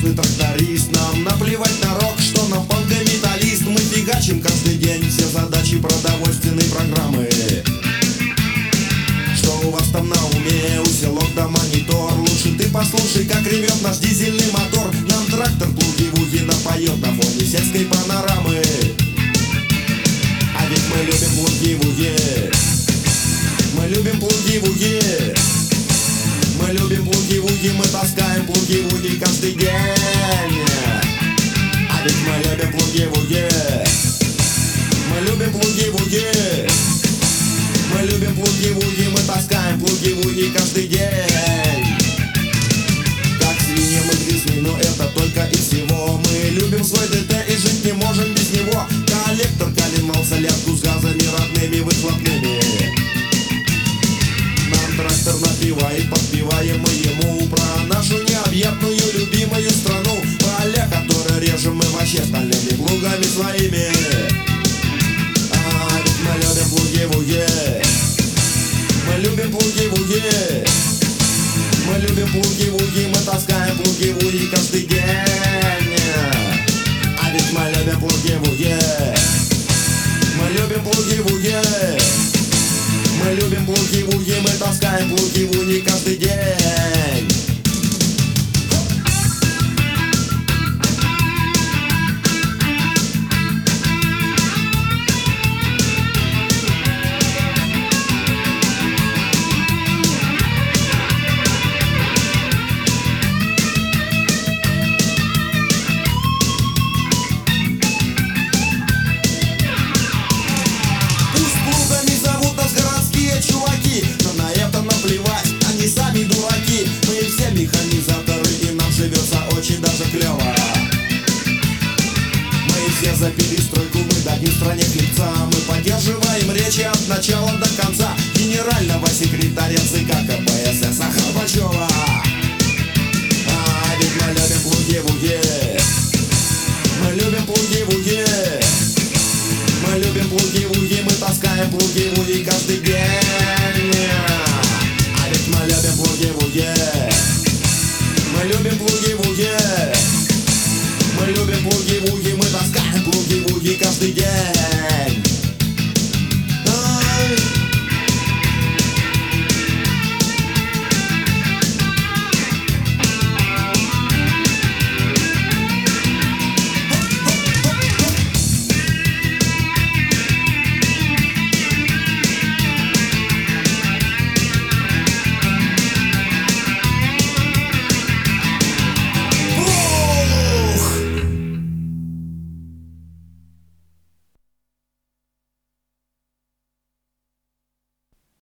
известный тракторист. Нам наплевать на рок, что нам панк-металлист. Мы фигачим каждый день все задачи продовольственной программы. Что у вас там на уме? Усилок да монитор. Лучше ты послушай, как ревет наш дизельный мотор. Нам трактор плуги-вуги напоет на фоне сельской панорамы. А ведь мы любим плуги-вуги. Мы любим плуги-вуги. Мы любим плуги-вуги. Мы таскаем плуги-вуги каждый день. А ведь мы любим плуги-вуги. Мы любим плуги-вуги. Мы любим плуги-вуги. Мы таскаем плуги-вуги каждый день. Как свиньи мы грязны, но это только и всего. Мы любим свой ДТ и жить не можем без него. Коллектор калинал солярку с газами родными выхлопными. Нам трактор напевает, подпеваем мы ему про нашу необъятную любимую страну. Поля, которые режем мы вообще стальными плугами своими. А ведь мы любим плуги-вуги. Мы любим плуги-вуги. Мы любим плуги-вуги. Мы таскаем плуги-вуги каждый день. А ведь мы любим плуги-вуги. Мы любим плуги-вуги. Мы любим плуги-вуги. Мы таскаем плуги-вуги каждый день. Чуваки, но на это наплевать, они сами дураки. Мы все механизаторы, и нам живется очень даже клево. Мы все за перестройку, мы дадим стране хлебца. Мы поддерживаем речи от начала до конца генерального секретаря ЦК КПСС Горбачева. А ведь мы любим плуги-вуги. Мы любим плуги-вуги. Мы любим плуги-вуги. Мы таскаем плуги-вуги каждый день. А ведь мы любим плуги-вуги. Мы любим плуги-вуги. Мы любим плуги-вуги. Мы таскаем плуги-вуги каждый день.